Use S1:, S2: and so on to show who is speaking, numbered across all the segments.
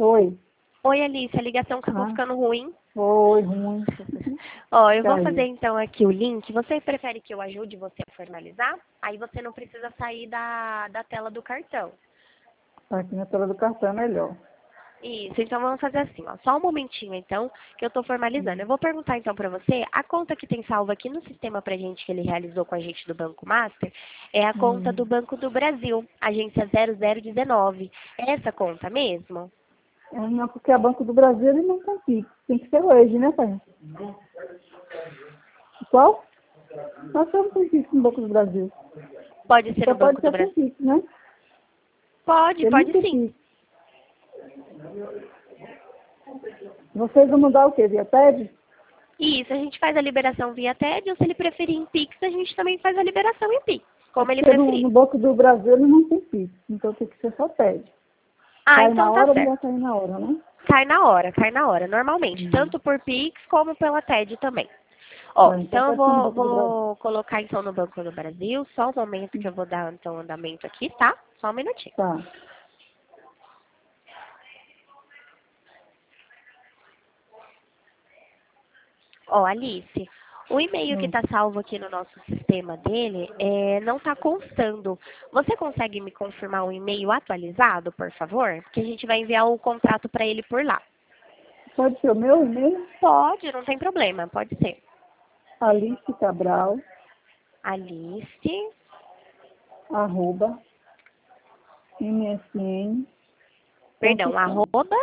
S1: Oi.
S2: Oi, Alice, a ligação acabou
S1: Ah,
S2: ficando ruim.
S1: foi ruim.
S2: Ó, eu vou fazer
S1: Caiu.
S2: então aqui o link. Você prefere que eu ajude você a formalizar? Aí você não precisa sair da tela do cartão.
S1: Aqui na tela do cartão é melhor.
S2: Isso, então vamos fazer assim, ó. Só um momentinho então, que eu tô formalizando. Eu vou perguntar então pra você, a conta que tem salva aqui no sistema pra gente que ele realizou com a gente do Banco Master, é a conta do
S1: Hum.
S2: Banco do Brasil, agência 0019. É essa conta mesmo?
S1: É, não, porque a Banco do Brasil ele não tem Pix. Tem que ser hoje, né, pai? Qual? Nós temos Pix no Banco do Brasil.
S2: Pode ser
S1: Só
S2: no
S1: pode
S2: Banco do
S1: ser com
S2: Brasil?
S1: Pix, né?
S2: Pode,
S1: Ele não
S2: pode
S1: tem
S2: sim.
S1: Pix. Vocês vão mandar o quê? Via TED?
S2: Isso, a gente faz a liberação via TED, ou se ele preferir em Pix, a gente também faz a liberação em Pix,
S1: É
S2: como ele
S1: porque no
S2: preferir.
S1: Banco do Brasil ele não tem Pix. Então tem que ser só TED.
S2: Ah,
S1: Cai na
S2: então tá
S1: hora ou não vai
S2: certo.
S1: cair na hora, né?
S2: Cai na hora, normalmente,
S1: Hum.
S2: tanto por Pix como pela TED também. Ó,
S1: Tá, então
S2: então eu
S1: pode ser no
S2: vou,
S1: Banco do Brasil.
S2: vou colocar então no Banco do Brasil, só um momento que eu vou dar então andamento aqui, tá? Só um minutinho.
S1: Tá.
S2: Ó, Alice, o e-mail que
S1: Hum.
S2: está salvo aqui no nosso sistema dele não está constando. Você consegue me confirmar o e-mail atualizado, por favor? Porque a gente vai enviar o contrato para ele por lá.
S1: Pode ser o meu e-mail?
S2: Pode, não tem problema, pode ser.
S1: Alice Cabral,
S2: Alice,
S1: arroba, msn.com.
S2: perdão, arroba.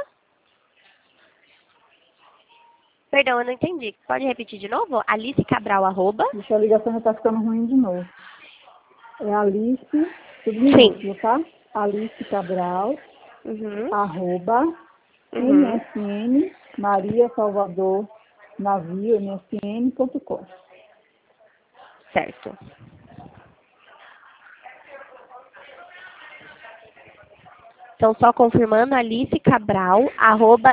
S2: Perdão, eu não entendi. Pode repetir de novo? Alice Cabral, arroba.
S1: Deixa a ligação já tá ficando ruim de novo. É Alice, tudo
S2: Sim.
S1: minúsculo, tá? Alice Cabral,
S2: Uhum.
S1: arroba,
S2: Uhum.
S1: msn, Maria Salvador, navio, msn.com.
S2: Certo. Então, só confirmando, Alice Cabral, arroba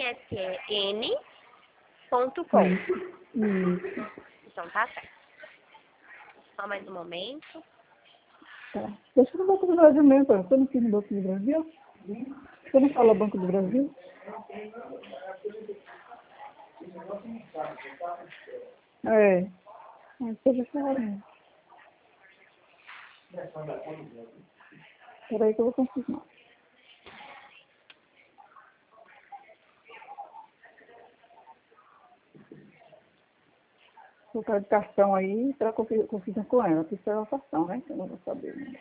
S2: msn.com.
S1: Isso.
S2: Então, tá certo. Só mais um momento.
S1: Tá. Deixa no Banco do Brasil mesmo, pai. Você não fiz no Banco do Brasil? Você não falou Banco do Brasil? É. Você já falou. Peraí que eu vou confirmar. Vou colocar de cartão aí para confirmar com ela. Precisa ela cartão, né? Que eu não vou saber. Né?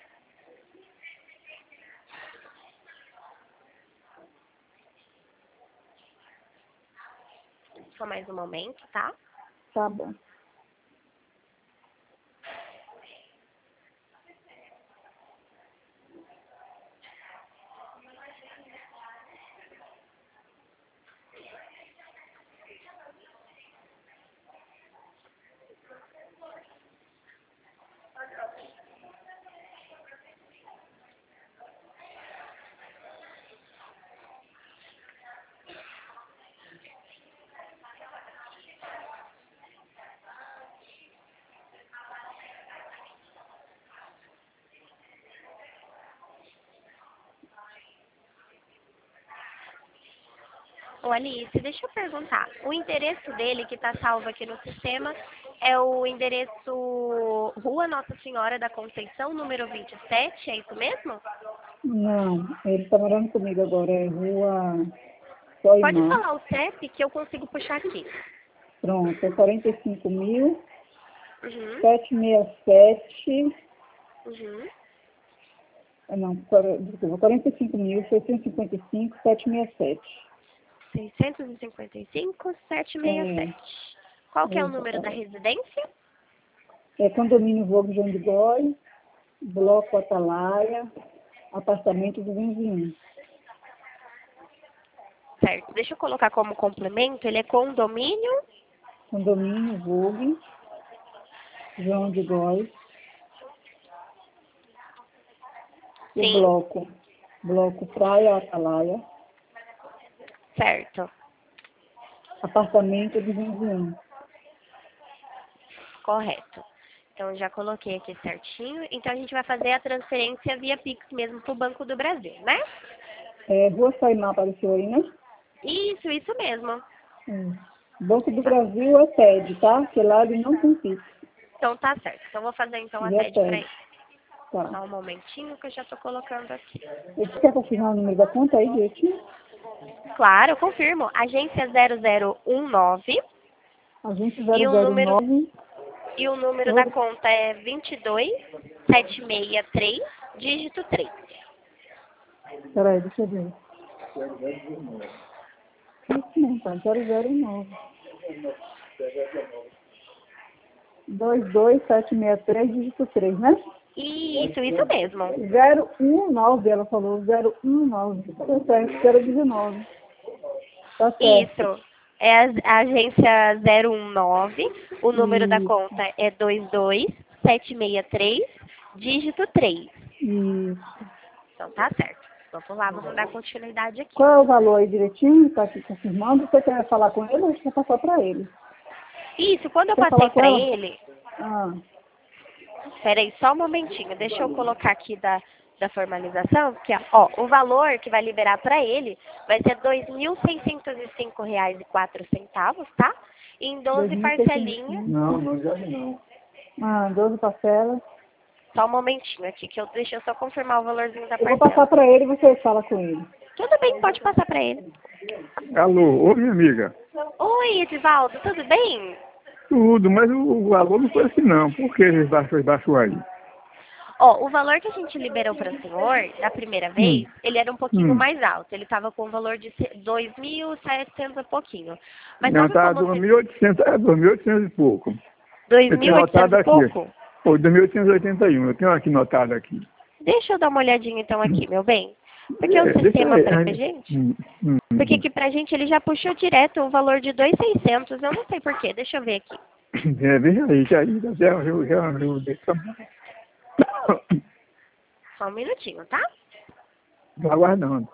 S2: Só mais um momento, tá?
S1: Tá bom.
S2: Ô, Alice, deixa eu perguntar. O endereço dele, que está salvo aqui no sistema, é o endereço Rua Nossa Senhora da Conceição, número 27, é isso mesmo?
S1: Não, ele tá morando comigo agora. É rua
S2: Pode
S1: Soimar.
S2: falar o CEP que eu consigo puxar aqui.
S1: Pronto, é 45.767.
S2: Uhum, uhum.
S1: Não, desculpa, 45.655.767.
S2: 655-767.
S1: É,
S2: Qual que é o número da
S1: exatamente.
S2: residência?
S1: É condomínio Vogue João de Góis, Bloco Atalaia, apartamento 201.
S2: Certo. Deixa eu colocar como complemento. Ele é condomínio.
S1: Condomínio Vogue João de Góis, o
S2: Sim.
S1: bloco Praia Atalaia,
S2: Certo.
S1: apartamento 201.
S2: Correto. Então, já coloquei aqui certinho. Então, a gente vai fazer a transferência via Pix mesmo para o Banco do Brasil, né?
S1: Rua Saimá apareceu aí, né?
S2: Isso mesmo.
S1: Banco do Brasil é TED, tá? Porque lá ele não tem Pix.
S2: Então tá certo. Então vou fazer então a
S1: Já
S2: TED pra ele.
S1: Tá.
S2: Só um momentinho que eu já tô colocando aqui.
S1: Você quer confirmar o número da conta aí, direitinho?
S2: Claro, eu confirmo. Agência 0019
S1: Agente
S2: e o número
S1: 009.
S2: e o número da conta é 22763, dígito 3.
S1: Peraí, deixa eu ver. Isso não, tá? 009. 22763, dígito 3, né?
S2: Isso mesmo.
S1: 019, ela falou. 019. Tá certo, 019. Tá certo.
S2: Isso. É a agência 019, o número da
S1: Isso.
S2: conta é 22763, dígito 3.
S1: Isso.
S2: Então tá certo. Vamos lá, vamos dar continuidade aqui.
S1: Qual é o valor aí direitinho? Tá aqui confirmando. Você quer falar com ele ou você quer passar pra ele?
S2: Isso, quando eu
S1: Quer
S2: passei
S1: falar com
S2: pra
S1: ela?
S2: ele,
S1: Ah,
S2: peraí, só um momentinho, deixa eu colocar aqui da formalização, que ó, o valor que vai liberar para ele vai ser R$ 2.605,04, tá? Em 12 parcelinhas.
S1: Não, já não. 12 parcelas.
S2: Só um momentinho aqui, deixa eu só confirmar o valorzinho da
S1: Eu vou passar
S2: parcela.
S1: pra ele e você fala com ele.
S2: Tudo bem, pode passar para ele.
S3: Alô, ô minha amiga.
S2: Oi, Edivaldo, tudo bem?
S3: Tudo, mas o valor não foi assim não. Por que ele baixou aí?
S2: Ó, o valor que a gente liberou para o senhor, da primeira vez, ele era um pouquinho
S3: Hum.
S2: mais alto. Ele estava com um valor de 2.700 e pouquinho. Mas
S3: Não,
S2: sabe
S3: tá
S2: como você...
S3: 2.800 e pouco. Eu tenho
S2: 2.800
S3: notado
S2: e
S3: aqui.
S2: pouco?
S3: Ou 2.881, eu tenho aqui notado aqui.
S2: Deixa eu dar uma olhadinha então aqui, meu bem. Porque o
S3: Deixa
S2: sistema
S3: aí.
S2: pra gente... Porque aqui pra gente ele já puxou direto o valor de 2.600. Eu não sei porquê. Deixa eu ver aqui.
S3: Veja aí, já deixa.
S2: Só um minutinho, tá?
S3: Tô aguardando.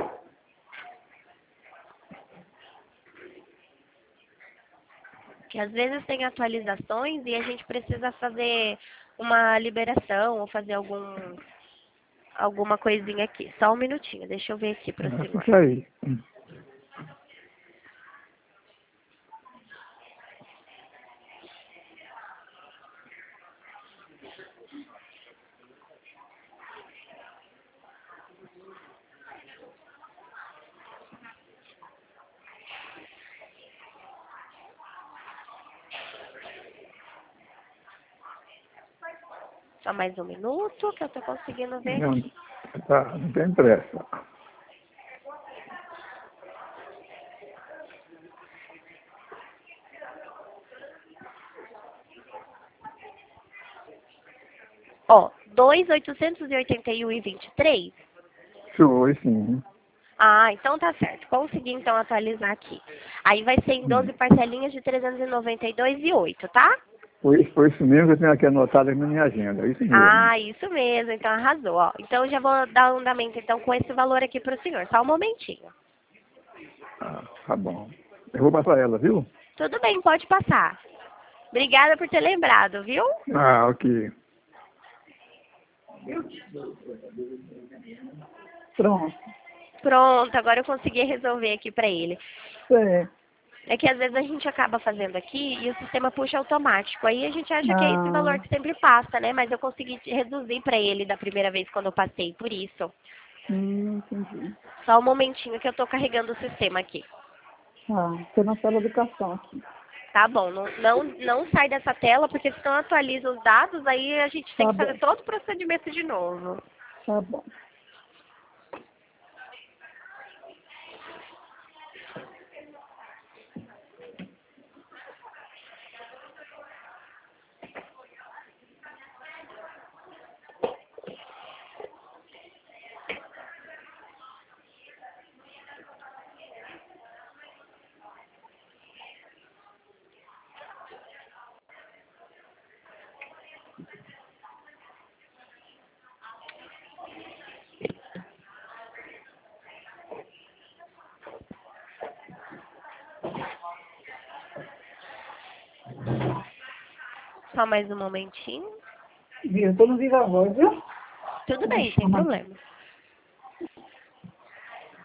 S2: Que às vezes tem atualizações e a gente precisa fazer uma liberação ou fazer alguma coisinha aqui. Só um minutinho, deixa eu ver aqui para o senhor.
S3: Isso aí.
S2: Só mais um minuto que eu tô conseguindo ver
S3: Não,
S2: aqui.
S3: tá, não tem pressa.
S2: Ó, 2.881,23.
S3: Foi sim.
S2: Ah, então tá certo. Consegui então atualizar aqui. Aí vai ser em 12 parcelinhas de 392,08, tá?
S3: Foi isso mesmo que eu tenho aqui anotado na minha agenda. É isso mesmo.
S2: Ah, isso mesmo. Então arrasou, ó. Então eu já vou dar um andamento então com esse valor aqui pro senhor. Só um momentinho.
S3: Ah, tá bom. Eu vou passar ela, viu?
S2: Tudo bem, pode passar. Obrigada por ter lembrado, viu?
S3: Ah, ok.
S1: Pronto.
S2: Pronto, agora eu consegui resolver aqui pra ele.
S1: É.
S2: É que às vezes a gente acaba fazendo aqui e o sistema puxa automático. Aí a gente acha que é esse valor que sempre passa, né? Mas eu consegui reduzir pra ele da primeira vez quando eu passei, por isso.
S1: Entendi.
S2: Só um momentinho que eu tô carregando o sistema aqui.
S1: Tô na sala de educação aqui.
S2: Tá bom, não sai dessa tela, porque senão atualiza os dados, aí a gente tem
S1: Tá
S2: que fazer
S1: bom.
S2: todo o procedimento de novo.
S1: Tá bom.
S2: Só mais um momentinho.
S1: Viu? Tô no Viva Voz, viu?
S2: Tudo bem, sem problema.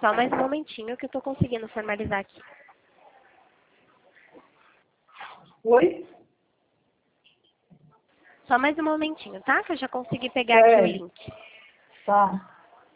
S2: Só mais um momentinho que eu tô conseguindo formalizar aqui.
S1: Oi?
S2: Só mais um momentinho, tá? Que eu já consegui pegar aqui o link.
S1: Tá.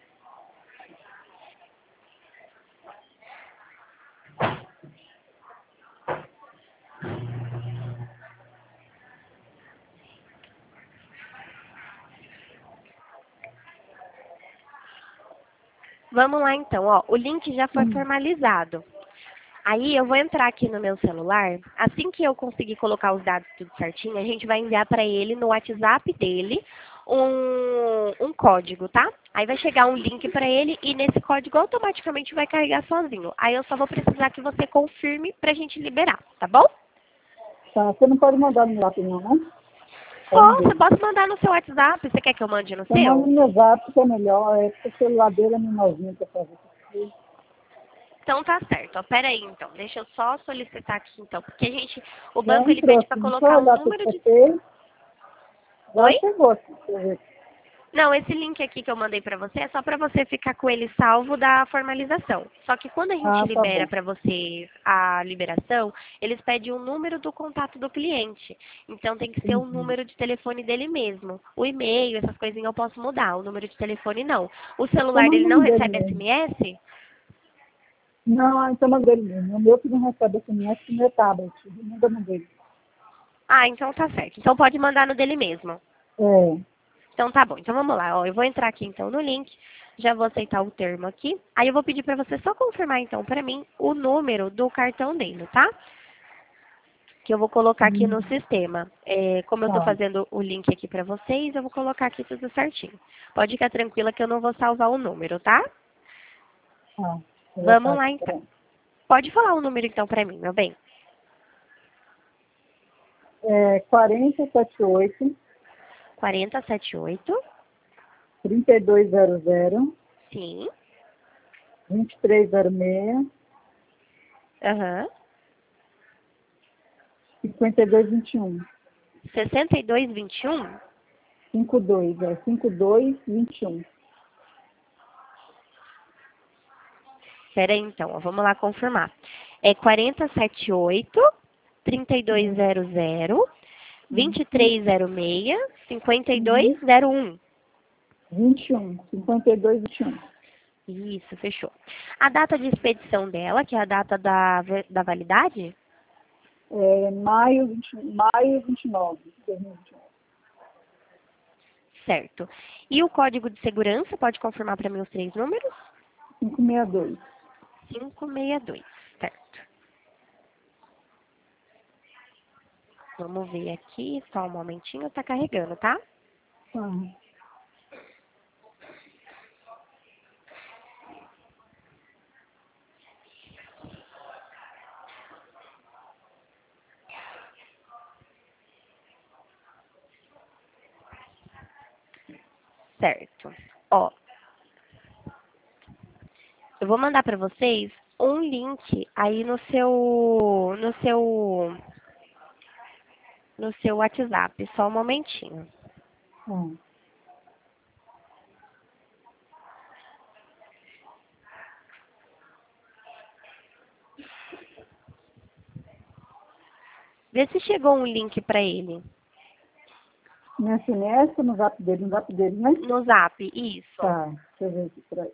S2: Vamos lá então, ó. O link já foi formalizado. Aí eu vou entrar aqui no meu celular. Assim que eu conseguir colocar os dados tudo certinho, a gente vai enviar para ele no WhatsApp dele um código, tá? Aí vai chegar um link para ele e nesse código automaticamente vai carregar sozinho. Aí eu só vou precisar que você confirme pra gente liberar, tá bom?
S1: Tá. Você não pode mandar no lápis não, né?
S2: Posso mandar no seu WhatsApp. Você quer que eu mande no
S1: Eu mando
S2: seu?
S1: no meu zap, que é melhor. É porque o celular dele é menorzinho pra fazer.
S2: Então tá certo. Ó, pera aí então. Deixa eu só solicitar aqui então, porque o
S1: Já
S2: banco ele
S1: entrou
S2: pede para
S1: aqui. Não foi
S2: colocar um
S1: olhar pro
S2: número de.
S1: PT. Já
S2: Oi?
S1: chegou aqui. Deixa eu ver.
S2: Não, esse link aqui que eu mandei para você é só para você ficar com ele salvo da formalização. Só que quando a gente
S1: Ah, tá bom.
S2: libera para você a liberação, eles pedem o número do contato do cliente. Então tem que ser o
S1: Uhum.
S2: número de telefone dele mesmo. O e-mail, essas coisinhas eu posso mudar, o número de telefone não. O
S1: Então
S2: celular
S1: manda
S2: dele
S1: o
S2: não
S1: nome dele
S2: recebe
S1: mesmo.
S2: SMS?
S1: Não, então manda dele mesmo. O meu que não recebe SMS, que não é tablet. Manda no dele.
S2: Ah, então tá certo. Então pode mandar no dele mesmo.
S1: É.
S2: Então tá bom. Então vamos lá. Ó, eu vou entrar aqui então no link. Já vou aceitar o termo aqui. Aí eu vou pedir para você só confirmar então para mim o número do cartão dele, tá? Que eu vou colocar aqui no sistema. Como eu estou
S1: Tá.
S2: fazendo o link aqui para vocês, eu vou colocar aqui tudo certinho. Pode ficar tranquila que eu não vou salvar o número, tá?
S1: Tá.
S2: Vamos lá então.
S1: Pronto.
S2: Pode falar o número então para mim, meu bem.
S1: É 4078
S2: 4078.
S1: 3200
S2: Sim.
S1: 2306
S2: Aham.
S1: 5221.
S2: 6221.
S1: 5221.
S2: Espera aí então, ó, vamos lá confirmar. É 4078 3200 2306 5201.
S1: 2221.
S2: Isso, fechou. A data de expedição dela, que é a data da validade?
S1: É maio 29 de 2021.
S2: Certo. E o código de segurança, pode confirmar para mim os 3 números?
S1: 562.
S2: 562, certo. Vamos ver aqui, só um momentinho, tá carregando, tá?
S1: Ah,
S2: Certo. Ó, eu vou mandar para vocês um link aí no seu WhatsApp, só um momentinho.
S1: ah.
S2: Vê se chegou um link para ele.
S1: No SMS ou no zap dele, né?
S2: No Zap, isso.
S1: Tá, deixa eu ver aqui, peraí.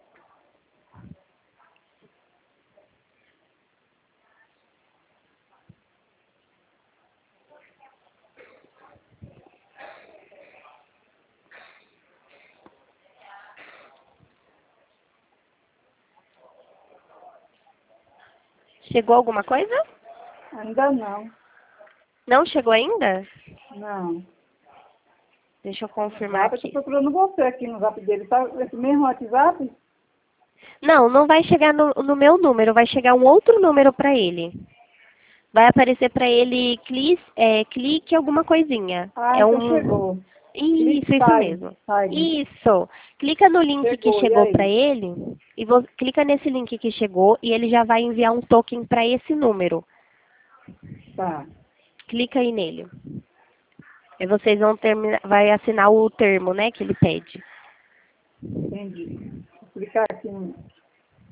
S2: Chegou alguma coisa?
S1: Ainda não.
S2: Não chegou ainda?
S1: Não.
S2: Deixa eu confirmar
S1: Zap, eu tô
S2: aqui.
S1: procurando você aqui no zap dele. Tá esse mesmo WhatsApp?
S2: Não, não vai chegar no meu número, vai chegar um outro número para ele. Vai aparecer para ele clique alguma coisinha.
S1: Ah,
S2: É
S1: então
S2: um.
S1: chegou.
S2: Isso
S1: Clique
S2: mesmo.
S1: Time.
S2: Isso. Clica no link que
S1: Chegou, e
S2: chegou para
S1: aí?
S2: ele e clica nesse link que chegou e ele já vai enviar um token para esse número.
S1: Tá,
S2: Clica aí nele. Aí vocês vão vai assinar o termo, né, que ele pede.
S1: entendi. Vou clicar aqui no...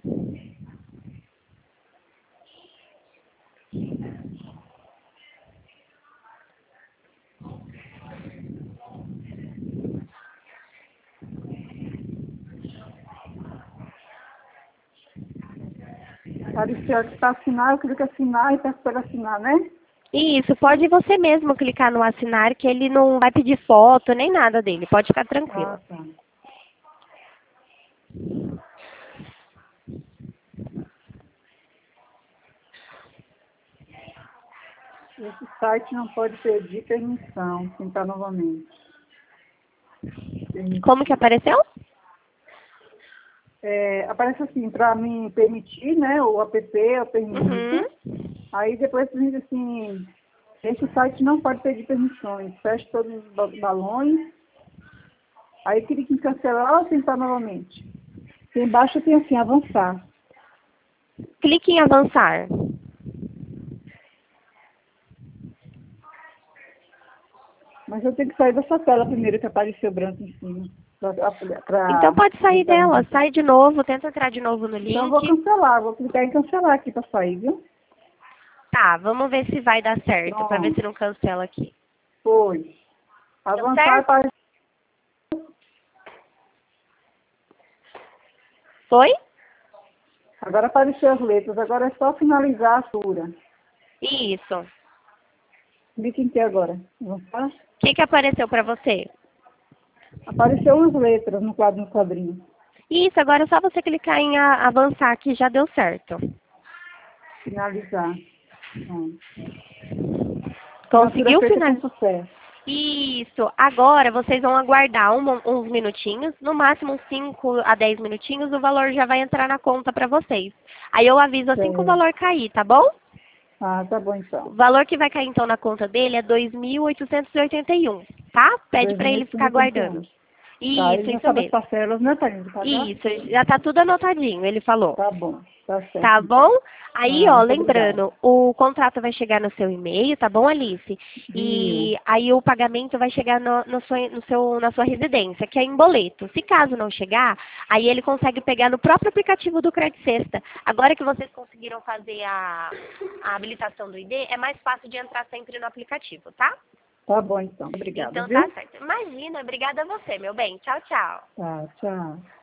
S1: Apareceu aqui para assinar, eu clico assinar e peço para assinar, né?
S2: Isso, pode você mesmo clicar no assinar, que ele não vai pedir foto nem nada dele, pode ficar tranquilo.
S1: Ah, tá. Esse site não pode pedir permissão, tentar novamente.
S2: Como que apareceu?
S1: Aparece assim, para me permitir, né, o app, eu permito.
S2: Uhum.
S1: Aí depois diz assim, esse site não pode pedir permissões, feche todos os balões. Aí clique em cancelar ou tentar novamente. Aqui embaixo tem assim, avançar.
S2: Clique em avançar.
S1: Mas eu tenho que sair dessa tela primeiro que apareceu branco em cima.
S2: Então pode sair dela, sai de novo, tenta entrar de novo no link.
S1: Então eu vou cancelar, vou clicar em cancelar aqui para sair, viu?
S2: Tá, vamos ver se vai dar certo,
S1: Pronto.
S2: pra ver se não cancela aqui.
S1: Foi. Avançar
S2: certo?
S1: para...
S2: Foi?
S1: Agora apareceu as letras, agora é só finalizar a assura.
S2: Isso.
S1: Clique em que agora? Avançar?
S2: O que apareceu pra você?
S1: Apareceu umas letras no quadrinho.
S2: Isso, agora é só você clicar em avançar que já deu certo.
S1: Finalizar.
S2: Conseguiu
S1: finalizar?
S2: finalizar? Isso. Agora vocês vão aguardar uns minutinhos, no máximo uns 5 a 10 minutinhos, o valor já vai entrar na conta pra vocês. Aí eu aviso assim que o valor cair, tá bom?
S1: Ah, tá bom
S2: O
S1: então.
S2: valor que vai cair então na conta dele é 2.881, tá? Pede pra ele ficar
S1: 2.881.
S2: aguardando.
S1: Tá,
S2: Isso,
S1: ele já
S2: isso
S1: sabe as
S2: mesmo.
S1: parcelas, né, Thaís? De pagar?
S2: Isso, já tá tudo anotadinho, ele falou.
S1: Tá bom, tá certo.
S2: Tá bom? Aí, ó,
S1: muito
S2: lembrando, o contrato vai chegar no seu e-mail, tá bom, Alice? E aí o pagamento vai chegar na sua residência, que é em boleto. Se caso não chegar, aí ele consegue pegar no próprio aplicativo do Credit Sexta. Agora que vocês conseguiram fazer a habilitação do ID, é mais fácil de entrar sempre no aplicativo, tá?
S1: Tá bom então, obrigada,
S2: Então
S1: viu?
S2: tá certo. Imagina, obrigada a você, meu bem. Tchau, tchau.
S1: Tá, tchau.